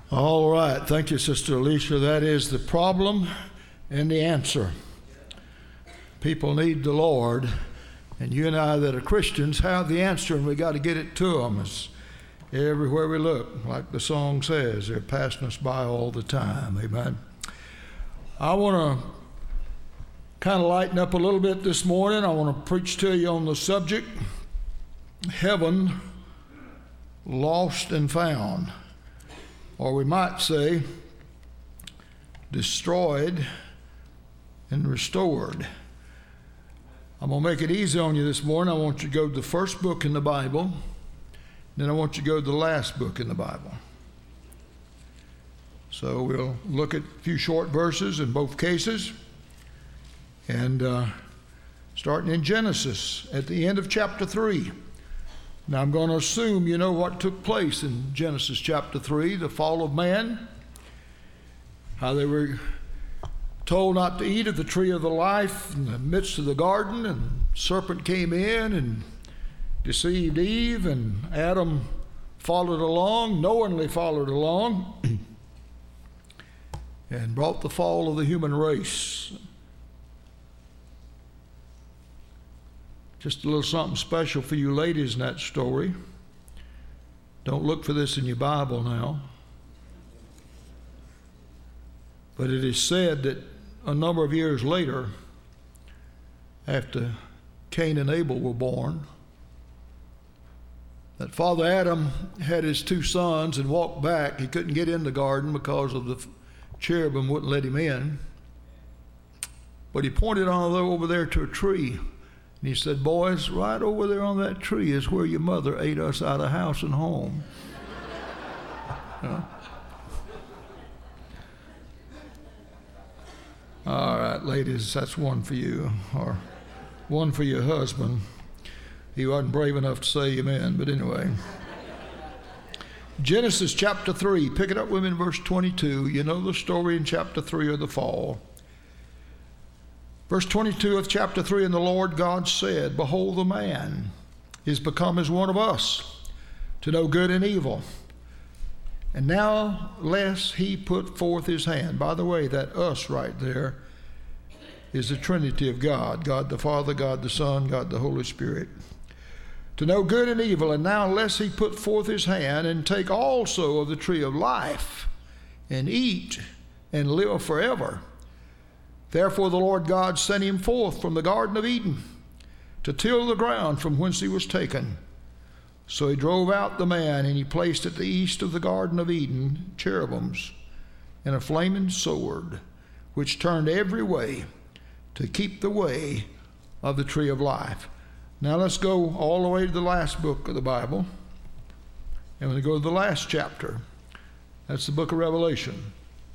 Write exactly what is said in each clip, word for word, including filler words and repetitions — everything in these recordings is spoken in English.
All right. Thank you, Sister Alicia. That is the problem and the answer. People need the Lord, and you and I that are Christians have the answer, and we got to get it to them. It's everywhere we look, like the song says, they're passing us by all the time. Amen. I want to kind of lighten up a little bit this morning. I want to preach to you on the subject, heaven lost and found. Or we might say, destroyed and restored. I'm going to make it easy on you this morning. I want you to go to the first book in the Bible. Then I want you to go to the last book in the Bible. So we'll look at a few short verses in both cases. And uh, starting in Genesis, at the end of chapter three. Now I'm going to assume you know what took place in Genesis chapter three, the fall of man, how they were told not to eat of the tree of the life in the midst of the garden, and the serpent came in and deceived Eve, and Adam followed along, knowingly followed along, and brought the fall of the human race. Just a little something special for you ladies in that story. Don't look for this in your Bible now. But it is said that a number of years later, after Cain and Abel were born, that Father Adam had his two sons and walked back. He couldn't get in the garden because of the cherubim wouldn't let him in. But he pointed on over there to a tree. And he said, boys, right over there on that tree is where your mother ate us out of house and home. uh, all right, ladies, that's one for you, or one for your husband. He wasn't brave enough to say amen, but anyway. Genesis chapter three, pick it up with me in verse twenty-two. You know the story in chapter three of the fall. Verse twenty-two of chapter three, and the Lord God said, behold, the man is become as one of us, to know good and evil. And now lest he put forth his hand. By the way, that us right there is the Trinity of God, God the Father, God the Son, God the Holy Spirit. To know good and evil, and now lest he put forth his hand, and take also of the tree of life, and eat, and live forever. Therefore the Lord God sent him forth from the Garden of Eden to till the ground from whence he was taken. So he drove out the man, and he placed at the east of the Garden of Eden cherubims and a flaming sword, which turned every way to keep the way of the tree of life. Now let's go all the way to the last book of the Bible. And we go to the last chapter. That's the book of Revelation.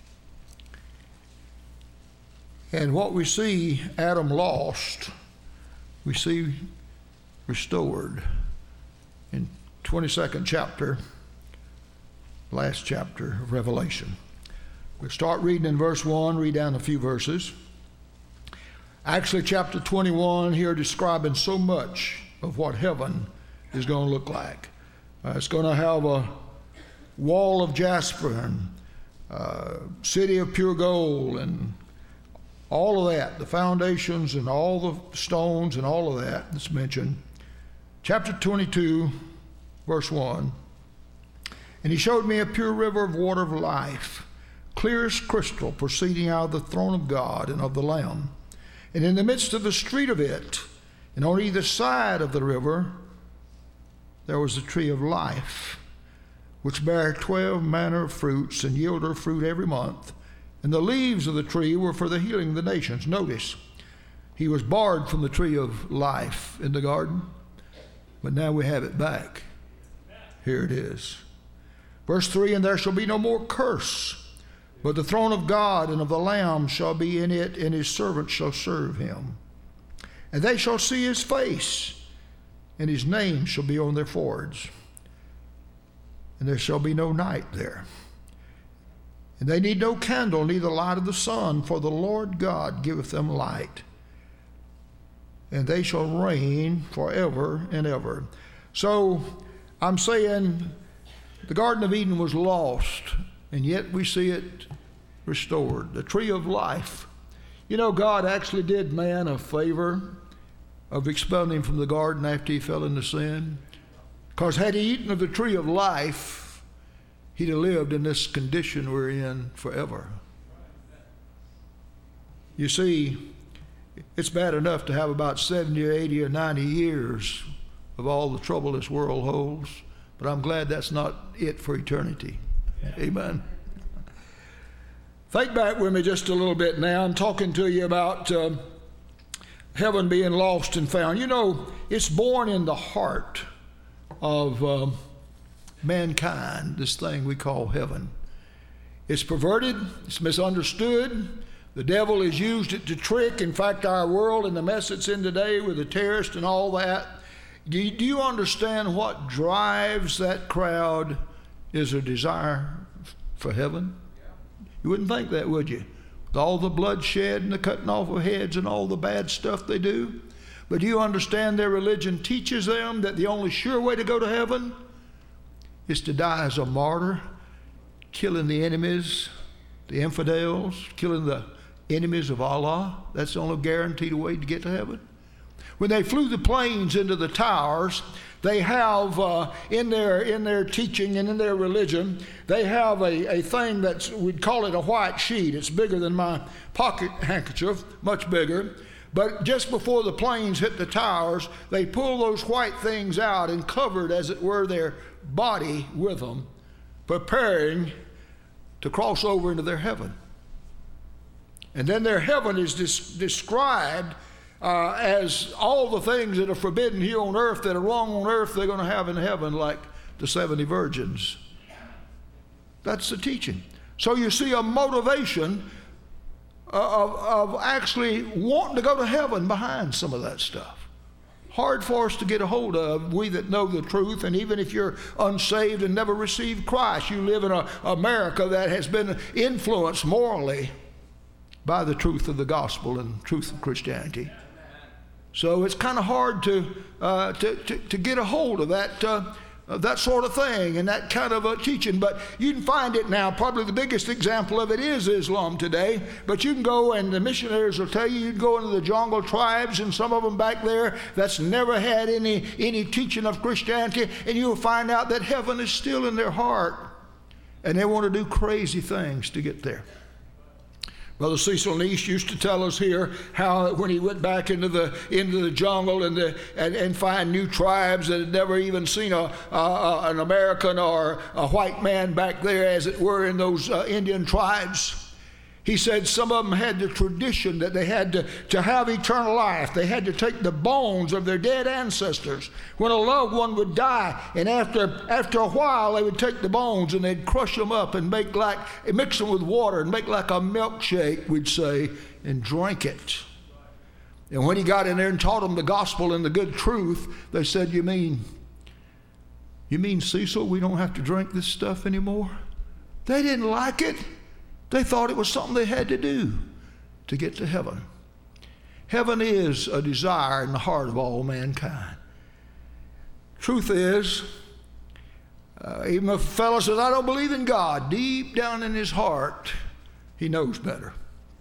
And what we see Adam lost, we see restored in twenty-second chapter, last chapter of Revelation. We'll start reading in verse one, read down a few verses. Actually, chapter twenty-one here describing so much of what heaven is going to look like. Uh, it's going to have a wall of jasper and uh, city of pure gold and all of that, the foundations and all the stones and all of that that's mentioned. Chapter twenty-two, verse one. And he showed me a pure river of water of life, clear as crystal, proceeding out of the throne of God and of the Lamb. And in the midst of the street of it, and on either side of the river, there was the tree of life, which bare twelve manner of fruits, and yielded fruit every month. And the leaves of the tree were for the healing of the nations. Notice, he was barred from the tree of life in the garden, but now we have it back. Here it is. Verse three, and there shall be no more curse, but the throne of God and of the Lamb shall be in it, and his servants shall serve him. And they shall see his face, and his name shall be on their foreheads. And there shall be no night there. And they need no candle, neither light of the sun, for the Lord God giveth them light. And they shall reign forever and ever. So I'm saying the Garden of Eden was lost and yet we see it restored. The tree of life. You know, God actually did man a favor of expelling him from the garden after he fell into sin. Because had he eaten of the tree of life, he'd have lived in this condition we're in forever. You see, it's bad enough to have about seventy or eighty or ninety years of all the trouble this world holds, but I'm glad that's not it for eternity. Amen. Think back with me just a little bit now. I'm talking to you about uh, heaven being lost and found. You know, it's born in the heart of uh, mankind, this thing we call heaven. It's perverted, it's misunderstood. The devil has used it to trick, in fact, our world and the mess it's in today with the terrorists and all that. Do you, do you understand what drives that crowd is a desire for heaven? You wouldn't think that, would you? With all the bloodshed and the cutting off of heads and all the bad stuff they do. But do you understand their religion teaches them that the only sure way to go to heaven is to die as a martyr, killing the enemies, the infidels, killing the enemies of Allah? That's the only guaranteed way to get to heaven. When they flew the planes into the towers, they have uh, in their in their teaching and in their religion, they have a, a thing that's, we'd call it a white sheet. It's bigger than my pocket handkerchief, much bigger. But just before the planes hit the towers, they pull those white things out and covered, as it were, their body with them, preparing to cross over into their heaven. And then their heaven is dis- described uh, as all the things that are forbidden here on earth, that are wrong on earth, they're going to have in heaven, like the seventy virgins. That's the teaching. So you see a motivation of, of actually wanting to go to heaven behind some of that stuff. Hard for us to get a hold of, we that know the truth. And even if you're unsaved and never received Christ, you live in a America that has been influenced morally by the truth of the gospel and truth of Christianity. So it's kind of hard to, uh, to, to to get a hold of that uh, of that sort of thing and that kind of a teaching. But you can find it now. Probably the biggest example of it is Islam today. But you can go, and the missionaries will tell you, you can go into the jungle tribes, and some of them back there that's never had any any teaching of Christianity, and you'll find out that heaven is still in their heart, and they want to do crazy things to get there. Brother Cecil Neese used to tell us here how when he went back into the into the jungle and the and, and find new tribes that had never even seen a, a an American or a white man back there, as it were, in those uh, Indian tribes. He said some of them had the tradition that they had to, to have eternal life. They had to take the bones of their dead ancestors when a loved one would die, and after after a while they would take the bones and they'd crush them up and make like mix them with water and make like a milkshake, we'd say, and drink it. And when he got in there and taught them the gospel and the good truth, they said, "You mean, you mean, Cecil, we don't have to drink this stuff anymore?" They didn't like it. They thought it was something they had to do to get to heaven. Heaven is a desire in the heart of all mankind. Truth is, uh, even if a fellow says, "I don't believe in God," deep down in his heart, he knows better.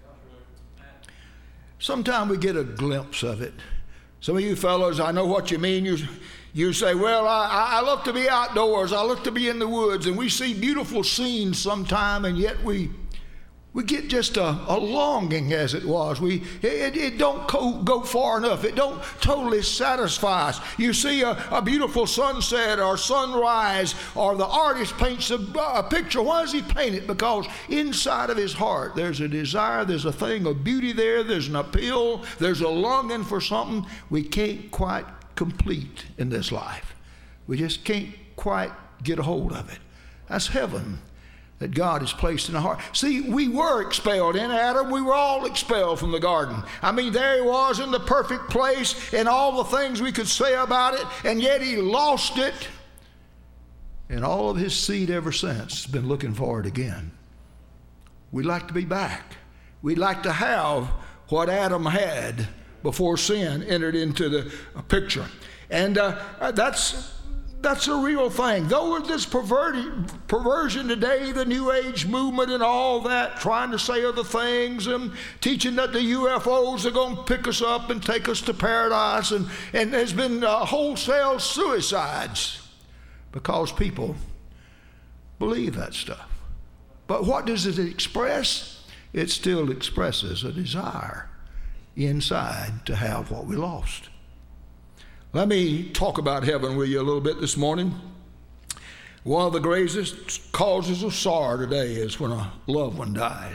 Sometimes we get a glimpse of it. Some of you fellows, I know what you mean. You, you say, "Well, I, I love to be outdoors. I love to be in the woods," and we see beautiful scenes sometime, and yet we We get just a, a longing, as it was. We it, it don't go, go far enough. It don't totally satisfy us. You see a, a beautiful sunset or sunrise, or the artist paints a, a picture. Why does he paint it? Because inside of his heart there's a desire, there's a thing of beauty there, there's an appeal, there's a longing for something we can't quite complete in this life. We just can't quite get a hold of it. That's heaven that God has placed in our heart. See, we were expelled in Adam. We were all expelled from the garden. I mean, there he was in the perfect place and all the things we could say about it, and yet he lost it. And all of his seed ever since has been looking for it again. We'd like to be back. We'd like to have what Adam had before sin entered into the picture. And uh, that's That's a real thing. Though this perversion today, the New Age movement and all that, trying to say other things and teaching that the U F Os are going to pick us up and take us to paradise, and, and there's been uh, wholesale suicides because people believe that stuff. But what does it express? It still expresses a desire inside to have what we lost. Let me talk about heaven with you a little bit this morning. One of the greatest causes of sorrow today is when a loved one dies.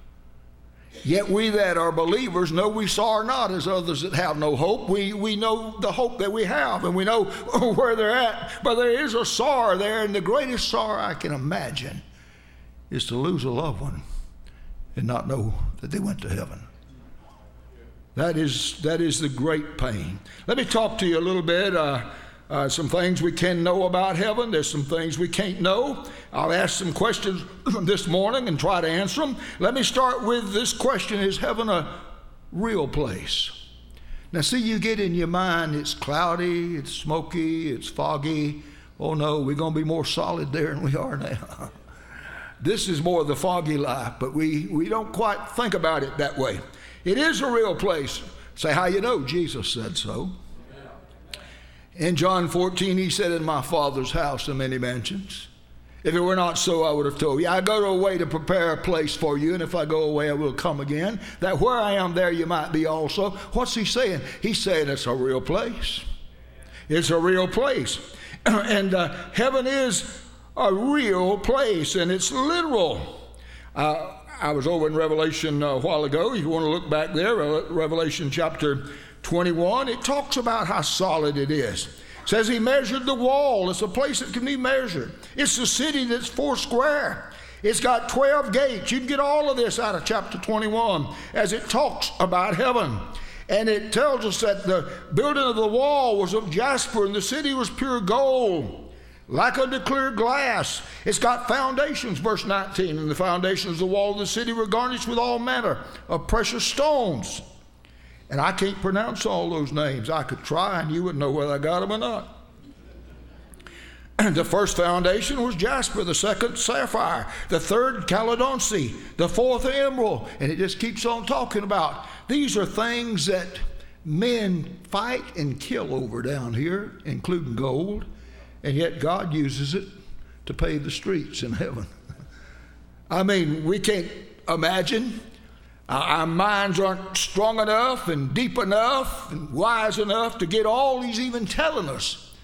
Yet we that are believers know we sorrow not as others that have no hope. We, we know the hope that we have, and we know where they're at. But there is a sorrow there, and the greatest sorrow I can imagine is to lose a loved one and not know that they went to heaven. That is, that is the great pain. Let me talk to you a little bit. Uh, uh, some things we can know about heaven. There's some things we can't know. I'll ask some questions this morning and try to answer them. Let me start with this question: is heaven a real place? Now, see, you get in your mind, it's cloudy, it's smoky, it's foggy. Oh, no, we're going to be more solid there than we are now. This is more of the foggy life, but we, we don't quite think about it that way. It is a real place. Say, how you know? Jesus said so. In John fourteen, he said, in my Father's house are many mansions. If it were not so, I would have told you. I go away to prepare a place for you, and if I go away, I will come again, that where I am, there you might be also. What's he saying? He's saying it's a real place. It's a real place. And uh, heaven is a real place, and it's literal. Uh, I was over in Revelation a while ago. If you want to look back there, Revelation chapter twenty-one, it talks about how solid it is. It says he measured the wall. It's a place that can be measured. It's the city that's four square. It's got twelve gates. You can get all of this out of chapter twenty-one as it talks about heaven. And it tells us that the building of the wall was of jasper, and the city was pure gold, like unto clear glass. It's got foundations, verse nineteen, and the foundations of the wall of the city were garnished with all manner of precious stones. And I can't pronounce all those names. I could try, and you wouldn't know whether I got them or not. The first foundation was jasper, the second sapphire, the third chalcedony, the fourth emerald, and it just keeps on talking about. These are things that men fight and kill over down here, including gold. And yet God uses it to pave the streets in heaven. I mean, we can't imagine. Our minds aren't strong enough and deep enough and wise enough to get all he's even telling us.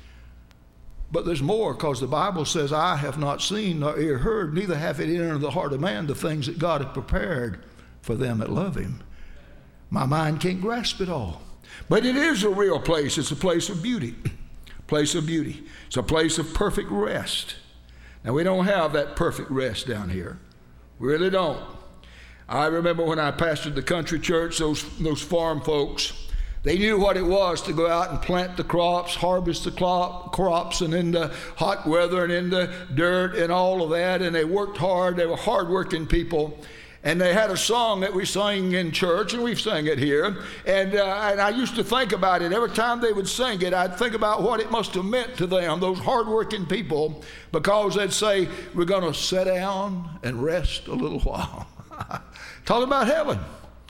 But there's more, because the Bible says, eye have not seen nor ear heard, neither hath it entered the heart of man the things that God hath prepared for them that love him. My mind can't grasp it all. But it is a real place. It's a place of beauty. Place of beauty. It's a place of perfect rest. Now, we don't have that perfect rest down here. We really don't. I remember when I pastored the country church, those, those farm folks, they knew what it was to go out and plant the crops, harvest the crop, crops, and in the hot weather and in the dirt and all of that, and they worked hard. They were hard-working people. And they had a song that we sang in church, and we've sang it here. And, uh, and I used to think about it. Every time they would sing it, I'd think about what it must have meant to them, those hardworking people, because they'd say, we're going to sit down and rest a little while. Talking about heaven.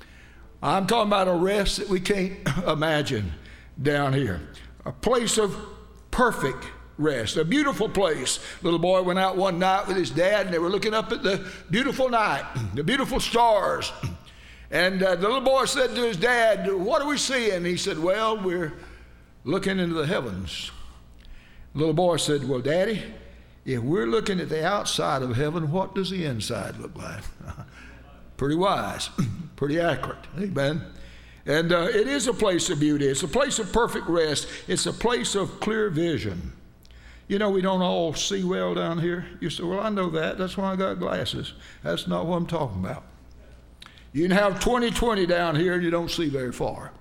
I'm talking about a rest that we can't imagine down here. A place of perfect rest, a beautiful place. Little boy went out one night with his dad, and they were looking up at the beautiful night, the beautiful stars. And uh, the little boy said to his dad, what are we seeing? He said, well, we're looking into the heavens. The little boy said, well, Daddy, if we're looking at the outside of heaven, what does the inside look like? Pretty wise, pretty accurate, amen. And uh, it is a place of beauty. It's a place of perfect rest. It's a place of clear vision. You know, we don't all see well down here. You say, well, I know that. That's why I got glasses. That's not what I'm talking about. You can have twenty twenty down here and you don't see very far.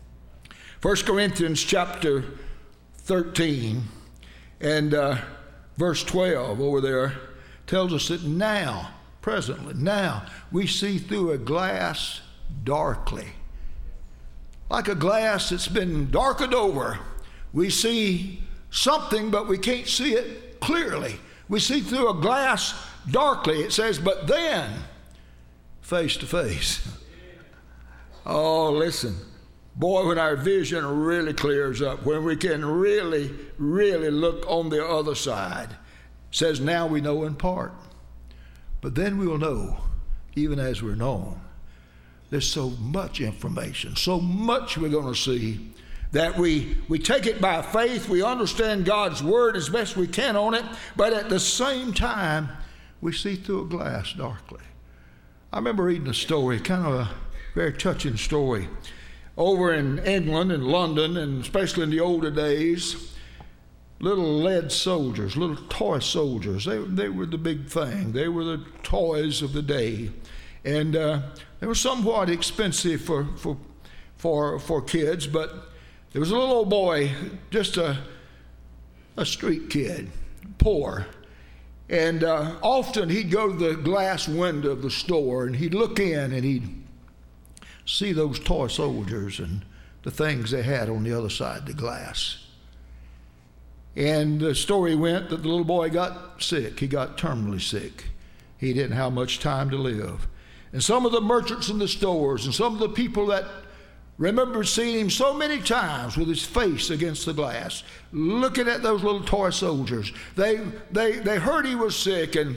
First Corinthians chapter thirteen and uh, verse twelve over there tells us that now, presently, now, we see through a glass darkly. Like a glass that's been darkened over, we see something, but we can't see it clearly. We see through a glass darkly. It says, but then, face to face. Oh, listen. Boy, when our vision really clears up, when we can really, really look on the other side, it says, now we know in part. But then we will know, even as we're known. There's so much information, so much we're going to see, that we, we take it by faith. We understand God's word as best we can on it, but at the same time, we see through a glass darkly. I remember reading a story, kind of a very touching story, over in England and London, and especially in the older days. Little lead soldiers, little toy soldiers, they, they were the big thing. They were the toys of the day. And uh, they were somewhat expensive for, for, for, for kids, but there was a little old boy, just a, a street kid, poor. And uh, often he'd go to the glass window of the store and he'd look in and he'd see those toy soldiers and the things they had on the other side of the glass. And the story went that the little boy got sick. He got terminally sick. He didn't have much time to live. And some of the merchants in the stores and some of the people that remembered seeing him so many times with his face against the glass, looking at those little toy soldiers, they, they, they heard he was sick, and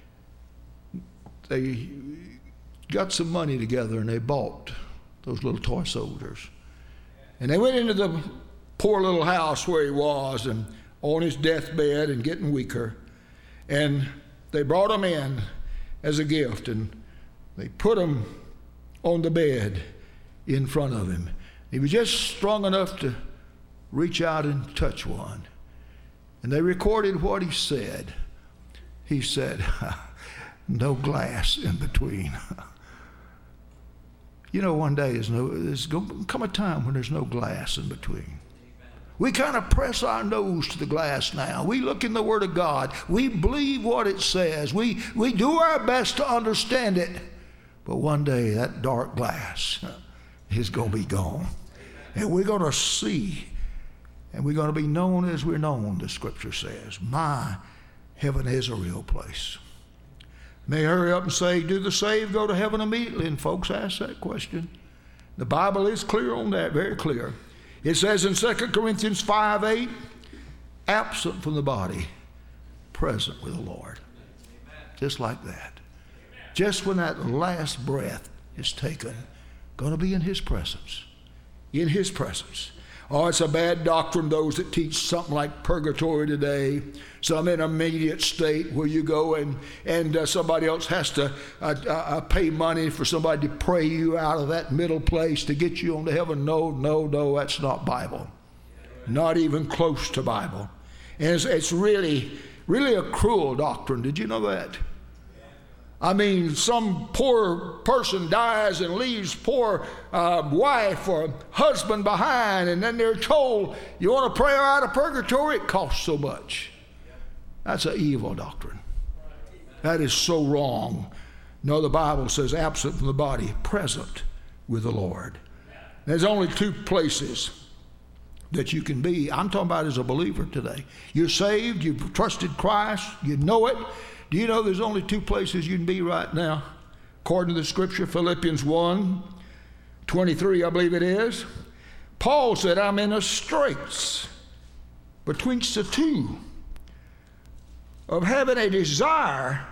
they got some money together and they bought those little toy soldiers. And they went into the poor little house where he was and on his deathbed and getting weaker. And they brought him in as a gift, and they put him on the bed in front of him. He was just strong enough to reach out and touch one. And they recorded what he said. He said, no glass in between. You know, one day there's, no, there's going to come a time when there's no glass in between. We kind of press our nose to the glass now. We look in the Word of God. We believe what it says. We, we do our best to understand it. But one day that dark glass is going to be gone. And we're going to see, and we're going to be known as we're known, the Scripture says. My, heaven is a real place. May hurry up and say, do the saved go to heaven immediately? And folks ask that question. The Bible is clear on that, very clear. It says in Second Corinthians five eight, absent from the body, present with the Lord. Just like that. Just when that last breath is taken, going to be in His presence. In His presence. Oh, it's a bad doctrine, those that teach something like purgatory today, some intermediate state where you go and, and uh, somebody else has to uh, uh, pay money for somebody to pray you out of that middle place to get you on to heaven. No, no, no, that's not Bible. Not even close to Bible. And it's, it's really, really a cruel doctrine. Did you know that? I mean, some poor person dies and leaves poor uh, wife or husband behind, and then they're told, you want to pray her out of purgatory? It costs so much. That's an evil doctrine. That is so wrong. No, the Bible says absent from the body, present with the Lord. There's only two places that you can be. I'm talking about as a believer today. You're saved, you've trusted Christ, you know it. Do you know there's only two places you can be right now? According to the Scripture, Philippians one twenty-three, I believe it is. Paul said, I'm in a straits betwixt the two of having a desire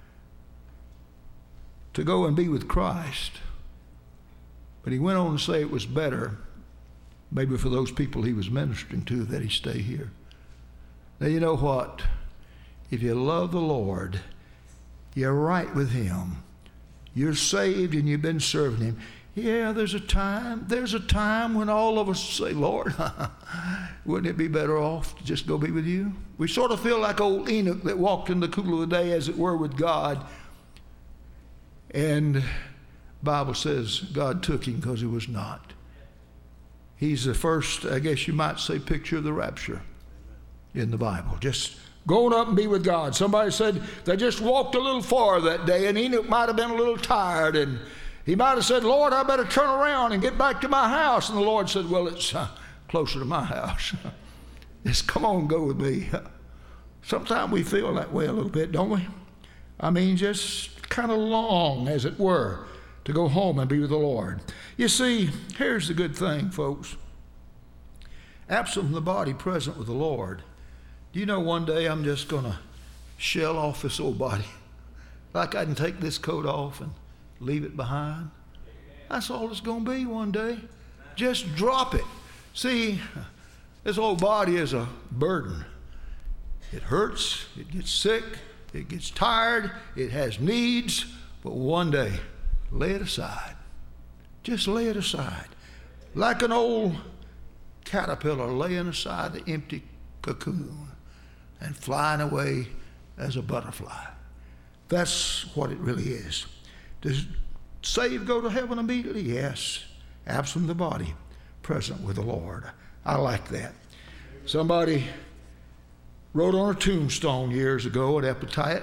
to go and be with Christ. But he went on to say it was better, maybe for those people he was ministering to, that he stay here. Now, you know what? If you love the Lord, you're right with Him. You're saved and you've been serving Him. Yeah, there's a time, there's a time when all of us say, Lord, wouldn't it be better off to just go be with you? We sort of feel like old Enoch that walked in the cool of the day, as it were, with God. And the Bible says God took him because he was not. He's the first, I guess you might say, picture of the rapture in the Bible. Just going up and be with God. Somebody said they just walked a little far that day, and Enoch might have been a little tired, and he might have said, Lord, I better turn around and get back to my house. And the Lord said, well, it's uh, closer to my house. Just come on, go with me. Sometimes we feel that way a little bit, don't we? I mean, just kind of long, as it were, to go home and be with the Lord. You see, here's the good thing, folks. Absent from the body, present with the Lord. Do you know one day I'm just going to shell off this old body? Like I can take this coat off and leave it behind. That's all it's going to be one day. Just drop it. See, this old body is a burden. It hurts, it gets sick, it gets tired, it has needs, but one day, lay it aside. Just lay it aside. Like an old caterpillar laying aside the empty cocoon and flying away as a butterfly. That's what it really is. Does saved go to heaven immediately? Yes. Absent the body, present with the Lord. I like that. Somebody wrote on a tombstone years ago at Epitaph.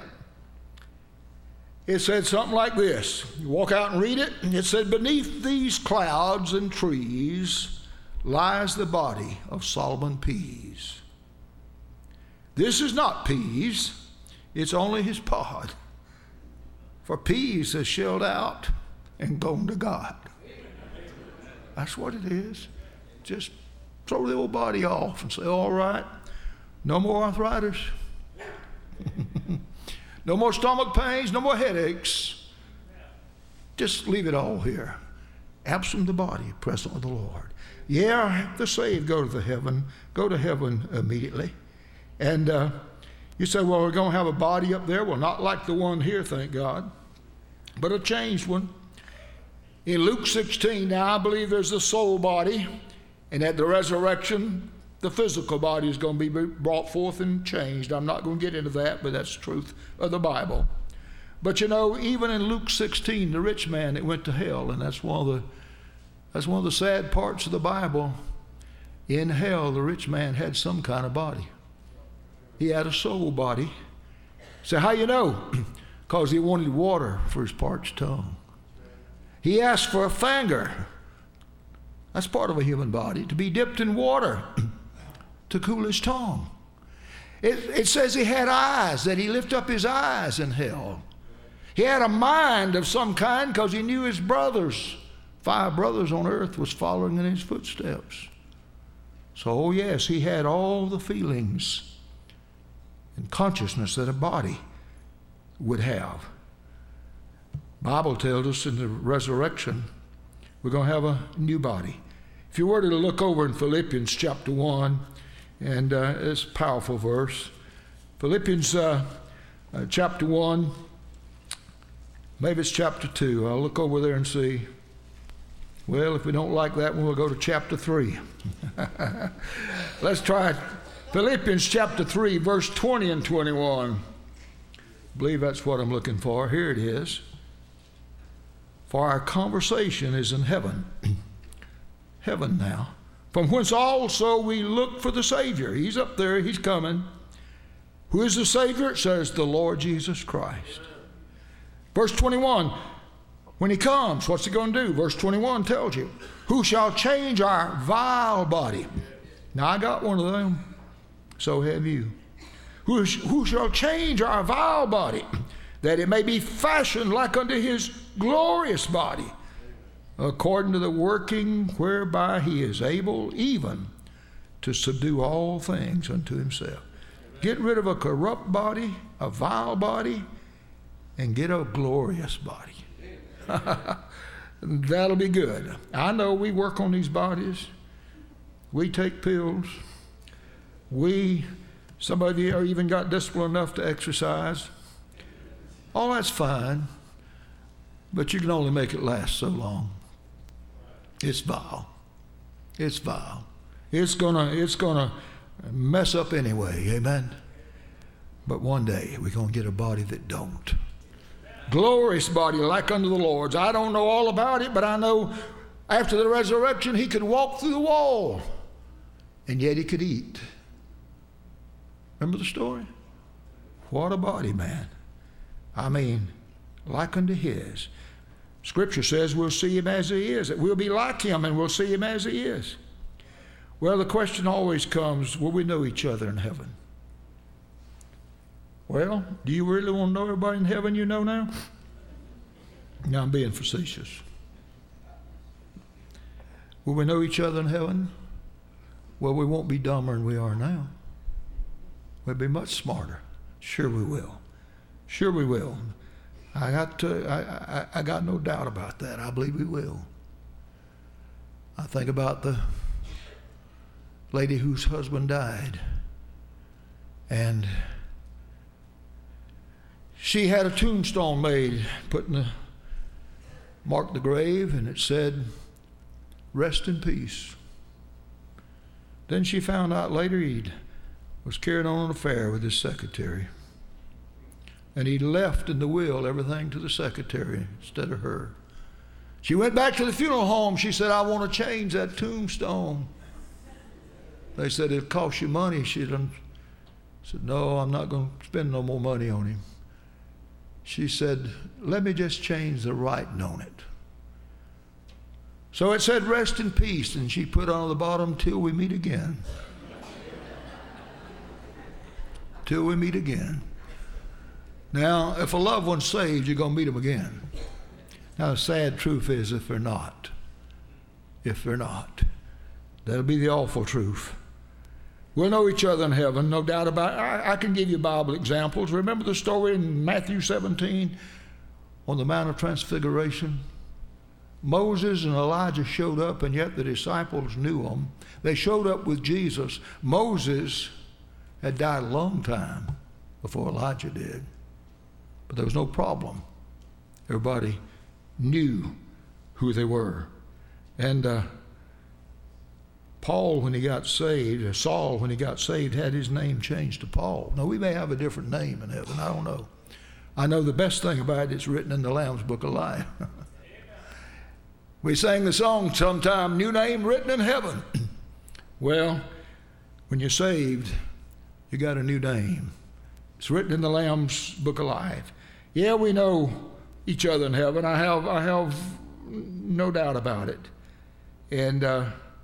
It said something like this. You walk out and read it, and it said, "Beneath these clouds and trees lies the body of Solomon Pease. This is not Pease, it's only his pod. For Pease has shelled out and gone to God." That's what it is. Just throw the old body off and say, all right, no more arthritis. No more stomach pains, no more headaches. Just leave it all here. Absent the body, present with the Lord. Yeah, the saved go to the heaven, go to heaven immediately. And uh, you say, well, we're going to have a body up there. Well, not like the one here, thank God, but a changed one. In Luke sixteen, now I believe there's a soul body, and at the resurrection, the physical body is going to be brought forth and changed. I'm not going to get into that, but that's the truth of the Bible. But you know, even in Luke sixteen, the rich man that went to hell, and that's one of the that's one of the sad parts of the Bible. In hell, the rich man had some kind of body. He had a soul body. So how you know? Because he wanted water for his parched tongue. He asked for a finger. That's part of a human body, to be dipped in water to cool his tongue. It, it says he had eyes, that he lifted up his eyes in hell. He had a mind of some kind because he knew his brothers, five brothers on earth, was following in his footsteps. So, oh yes, he had all the feelings and consciousness that a body would have. Bible tells us in the resurrection, we're going to have a new body. If you were to look over in Philippians chapter one, and uh, it's a powerful verse. Philippians uh, uh, chapter one, maybe it's chapter two. I'll look over there and see. Well, if we don't like that one, we'll go to chapter three. Let's try it. Philippians chapter three, verse twenty and twenty-one. I believe that's what I'm looking for. Here it is. For our conversation is in heaven. Heaven now. From whence also we look for the Savior. He's up there, he's coming. Who is the Savior? It says the Lord Jesus Christ. Verse twenty-one, when he comes, what's he going to do? Verse twenty-one tells you, who shall change our vile body. Now I got one of them, so have you. Who, who shall change our vile body, that it may be fashioned like unto his glorious body, according to the working whereby he is able even to subdue all things unto himself. Get rid of a corrupt body, a vile body, and get a glorious body. That'll be good. I know we work on these bodies. We take pills. We, some of you are even got discipline enough to exercise. All that's fine, but you can only make it last so long. It's vile. It's vile. It's gonna, it's gonna mess up anyway, amen? But one day we're gonna get a body that don't. Glorious body like unto the Lord's. I don't know all about it, but I know after the resurrection he could walk through the wall, and yet he could eat. Remember the story? What a body, man. I mean, like unto his. Scripture says we'll see him as he is. That we'll be like him and we'll see him as he is. Well, the question always comes, will we know each other in heaven? Well, do you really want to know everybody in heaven you know now? Now I'm being facetious. Will we know each other in heaven? Well, we won't be dumber than we are now. We'll be much smarter. Sure we will. Sure we will. I got to, I, I, I got no doubt about that. I believe we will. I think about the lady whose husband died, and she had a tombstone made, put in the, marked the grave, and it said, "Rest in peace." Then she found out later he was carrying on an affair with his secretary, and he left in the will everything to the secretary instead of her. She went back to the funeral home. She said, "I want to change that tombstone." They said, "It'll cost you money." She said, "No, I'm not going to spend no more money on him." She said, "Let me just change the writing on it." So it said, "Rest in peace," and she put on the bottom, "Till we meet again." Till we meet again. Now, if a loved one's saved, you're going to meet them again. Now, the sad truth is if they're not, if they're not, that'll be the awful truth. We'll know each other in heaven, no doubt about it. I, I can give you Bible examples. Remember the story in Matthew seventeen on the Mount of Transfiguration? Moses and Elijah showed up, and yet the disciples knew them. They showed up with Jesus. Moses had died a long time before Elijah did, but there was no problem. Everybody knew who they were. And uh, Paul, when he got saved, or Saul, when he got saved, had his name changed to Paul. Now, we may have a different name in heaven. I don't know. I know the best thing about it, it's written in the Lamb's Book of Life. We sang the song sometime, "New name written in heaven." Well, when you're saved, you got a new name. It's written in the Lamb's Book of Life. Yeah, we know each other in heaven. I have, I have no doubt about it. And uh,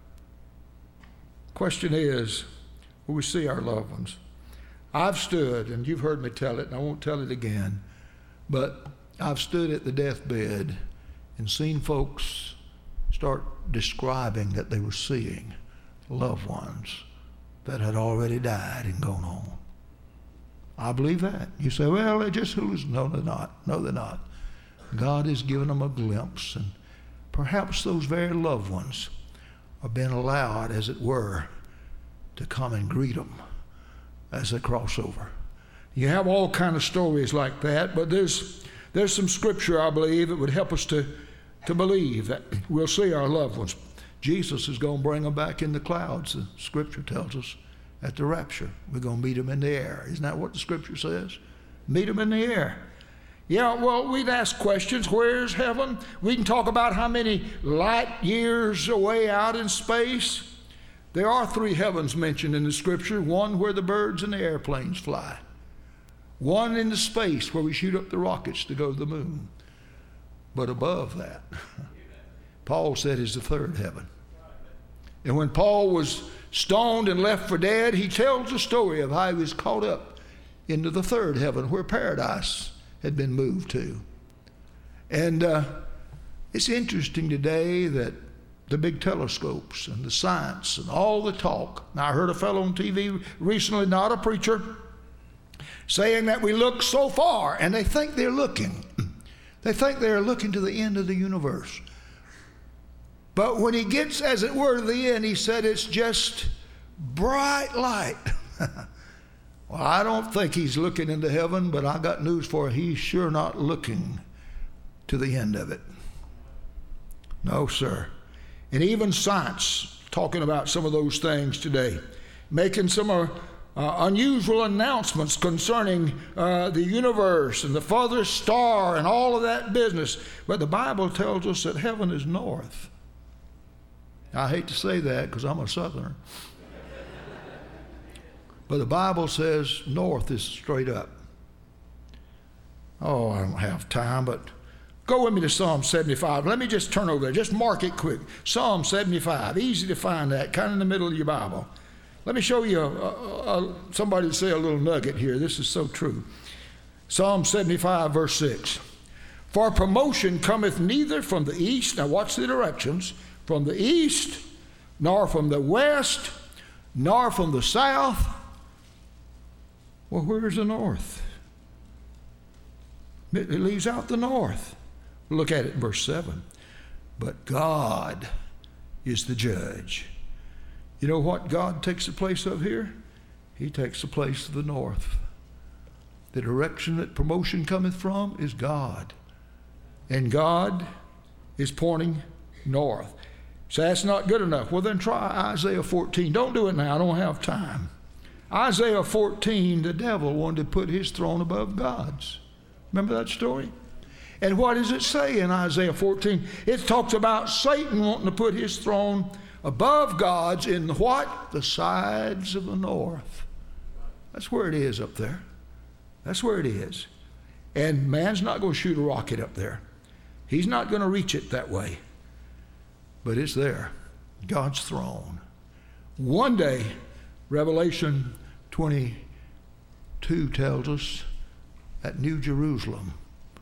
question is, will we see our loved ones? I've stood, and you've heard me tell it, and I won't tell it again, but I've stood at the deathbed and seen folks start describing that they were seeing loved ones that had already died and gone on. I believe that. You say, well, they're just hallucinations. No, they're not. No, they're not. God has given them a glimpse, and perhaps those very loved ones are being allowed, as it were, to come and greet them as they cross over. You have all kind of stories like that, but there's there's some scripture, I believe, that would help us to, to believe that we'll see our loved ones. Jesus is going to bring them back in the clouds, the scripture tells us, at the rapture. We're going to meet them in the air. Isn't that what the scripture says? Meet them in the air. Yeah, well, we'd ask questions. Where's heaven? We can talk about how many light years away out in space. There are three heavens mentioned in the scripture. One where the birds and the airplanes fly. One in the space where we shoot up the rockets to go to the moon. But above that, Paul said, is the third heaven. And when Paul was stoned and left for dead, he tells the story of how he was caught up into the third heaven where paradise had been moved to. And uh, it's interesting today that the big telescopes and the science and all the talk. Now, I heard a fellow on T V recently, not a preacher, saying that we look so far, and they think they're looking. They think they're looking to the end of the universe. But when he gets, as it were, to the end, he said it's just bright light. Well, I don't think he's looking into heaven, but I got news for him. He's sure not looking to the end of it. No, sir. And even science, talking about some of those things today, making some uh, uh, unusual announcements concerning uh, the universe and the farthest star and all of that business. But the Bible tells us that heaven is north. I hate to say that because I'm a Southerner. But the Bible says north is straight up. Oh, I don't have time, but Go with me to Psalm seventy-five. Let me just turn over there. Just mark it quick. Psalm seventy-five. Easy to find that, kind of in the middle of your Bible. Let me show you a, a, a, somebody to say a little nugget here. This is so true. Psalm seventy-five, verse six. For promotion cometh neither from the east, now watch the directions, from the east, nor from the west, nor from the south. Well, where's the north? It leaves out the north. Look at it in verse seven. But God is the judge. You know what God takes the place of here? He takes the place of the north. The direction that promotion cometh from is God. And God is pointing north. So that's not good enough. Well, then try Isaiah fourteen. Don't do it now. I don't have time. Isaiah fourteen, the devil wanted to put his throne above God's. Remember that story? And what does it say in Isaiah fourteen? It talks about Satan wanting to put his throne above God's in what? The sides of the north. That's where it is up there. That's where it is. And man's not going to shoot a rocket up there. He's not going to reach it that way. But it's there. God's throne. One day, Revelation twenty-two tells us that New Jerusalem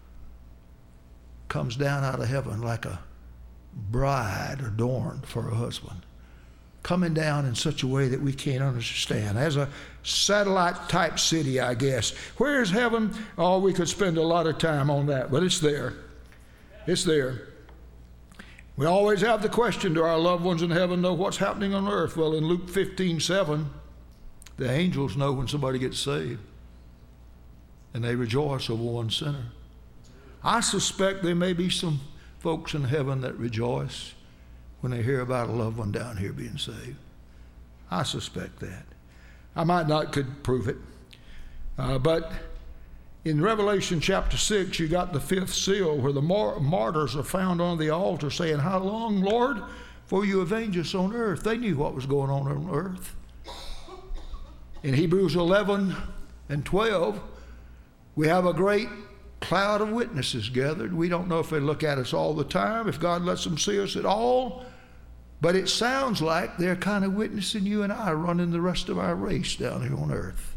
comes down out of heaven like a bride adorned for her husband, coming down in such a way that we can't understand. As a satellite type city, I guess. Where is heaven? Oh, we could spend a lot of time on that, but it's there. It's there. We always have the question, do our loved ones in heaven know what's happening on earth? Well, in Luke fifteen seven, the angels know when somebody gets saved, and they rejoice over one sinner. I suspect there may be some folks in heaven that rejoice when they hear about a loved one down here being saved. I suspect that. I might not could prove it. Uh, but in Revelation chapter six, you got the fifth seal where the mar- martyrs are found on the altar saying, how long, Lord, for you avenge us on earth? They knew what was going on on earth. In Hebrews eleven and twelve, we have a great cloud of witnesses gathered. We don't know if they look at us all the time, if God lets them see us at all, but it sounds like they're kind of witnessing you and I running the rest of our race down here on earth.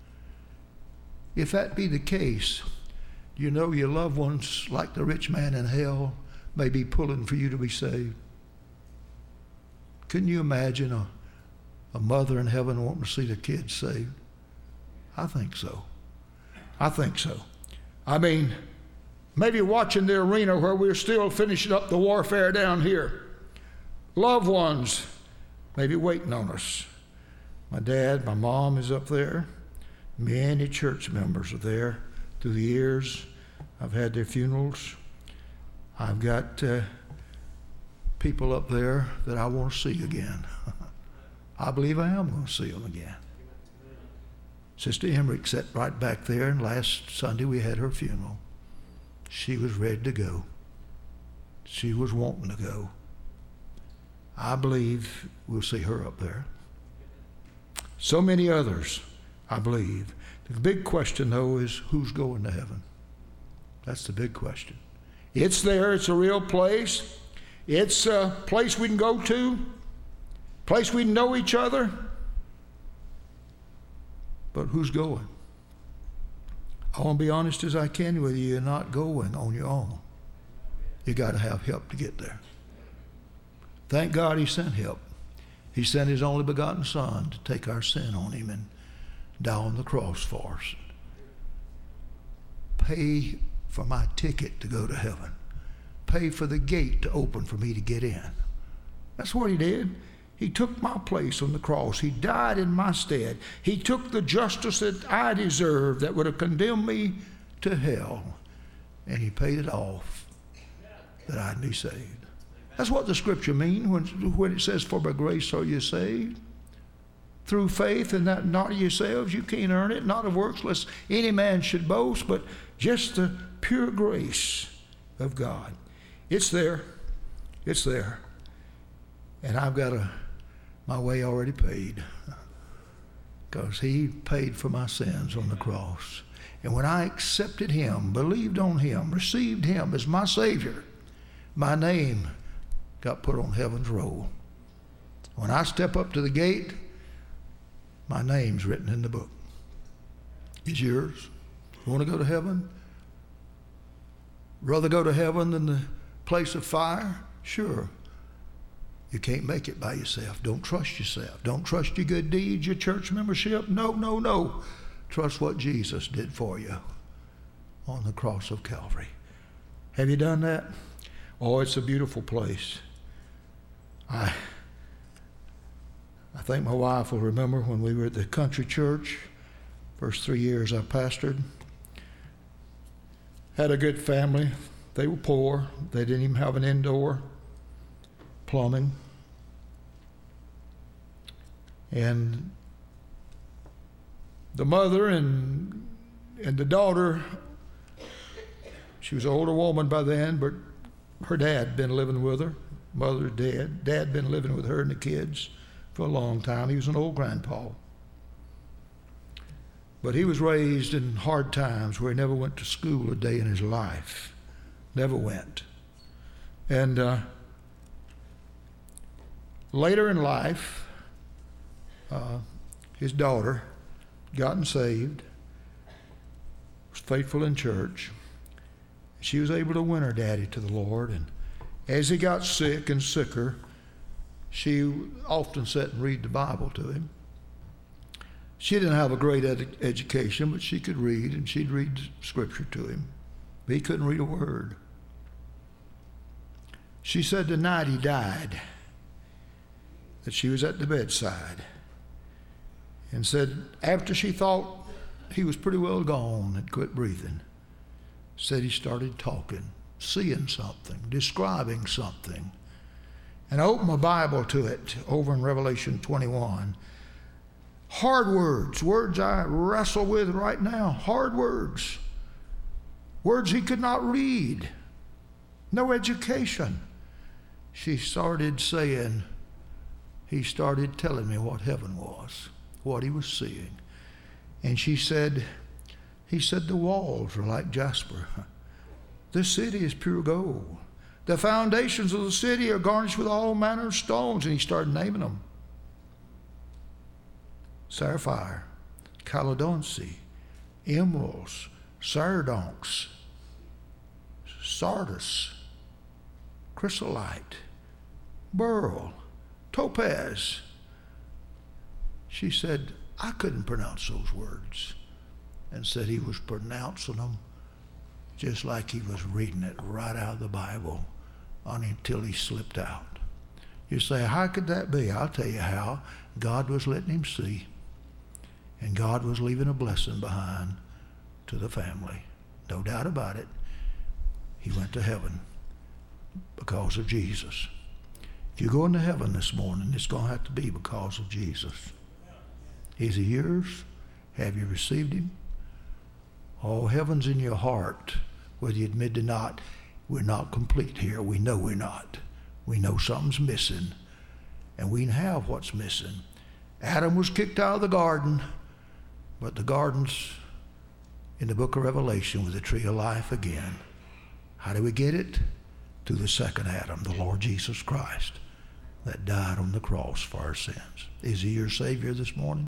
If that be the case, you know your loved ones, like the rich man in hell, may be pulling for you to be saved. Couldn't you imagine a, a mother in heaven wanting to see the kids saved? I think so. I think so. I mean, maybe watching the arena where we're still finishing up the warfare down here. Loved ones maybe waiting on us. My dad, my mom is up there. Many church members are there. Through the years, I've had their funerals. I've got uh, people up there that I want to see again. I believe I am going to see them again. Sister Emmerich sat right back there, and last Sunday we had her funeral. She was ready to go. She was wanting to go. I believe we'll see her up there. So many others, I believe. The big question, though, is who's going to heaven? That's the big question. It's there. It's a real place. It's a place we can go to, place we can know each other. But who's going? I want to be honest as I can with you. You're not going on your own. You got to have help to get there. Thank God he sent help. He sent his only begotten Son to take our sin on him and die on the cross for us. Pay for my ticket to go to heaven. Pay for the gate to open for me to get in. That's what he did. He took my place on the cross. He died in my stead. He took the justice that I deserved that would have condemned me to hell, and he paid it off that I'd be saved. That's what the scripture means when, when it says, for by grace are you saved. Through faith, and that not of yourselves, you can't earn it, not of works, lest any man should boast, but just the pure grace of God. It's there. It's there. And I've got a my way already paid, because he paid for my sins on the cross. And when I accepted him, believed on him, received him as my Savior, my name got put on heaven's roll. When I step up to the gate, my name's written in the book. Is yours? You want to go to heaven? Rather go to heaven than the place of fire? Sure. You can't make it by yourself. Don't trust yourself. Don't trust your good deeds, your church membership. No, no, no. Trust what Jesus did for you on the cross of Calvary. Have you done that? Oh, it's a beautiful place. I I think my wife will remember when we were at the country church, first three years I pastored. Had a good family. They were poor. They didn't even have an indoor plumbing. And the mother and and the daughter, she was an older woman by then, but her dad had been living with her. Mother dead. Dad had been living with her and the kids for a long time. He was an old grandpa. But he was raised in hard times where he never went to school a day in his life. Never went. And uh, later in life, uh, his daughter gotten saved, was faithful in church. She was able to win her daddy to the Lord. And as he got sick and sicker, she often sat and read the Bible to him. She didn't have a great ed- education, but she could read, and she'd read Scripture to him. But he couldn't read a word. She said the night he died, that she was at the bedside, and said after she thought he was pretty well gone and quit breathing, said he started talking, seeing something, describing something. And I opened my Bible to it over in Revelation twenty-one. Hard words, words I wrestle with right now, hard words. Words he could not read, no education. She started saying, he started telling me what heaven was, what he was seeing. And she said, he said, the walls are like jasper. This city is pure gold. The foundations of the city are garnished with all manner of stones. And he started naming them. Sapphire, chalcedony, emeralds, sardonyx, sardis, chrysolite, beryl, topaz. She said, I couldn't pronounce those words, and said he was pronouncing them just like he was reading it right out of the Bible until he slipped out. You say, how could that be? I'll tell you how. God was letting him see. And God was leaving a blessing behind to the family. No doubt about it. He went to heaven because of Jesus. If you're going to heaven this morning, it's going to have to be because of Jesus. Is he yours? Have you received him? Oh, heaven's in your heart, whether you admit it or not. We're not complete here. We know we're not. We know something's missing, and we have what's missing. Adam was kicked out of the garden, but the garden's in the book of Revelation with the tree of life again. How do we get it? Through the second Adam, the Lord Jesus Christ, that died on the cross for our sins. Is he your Savior this morning?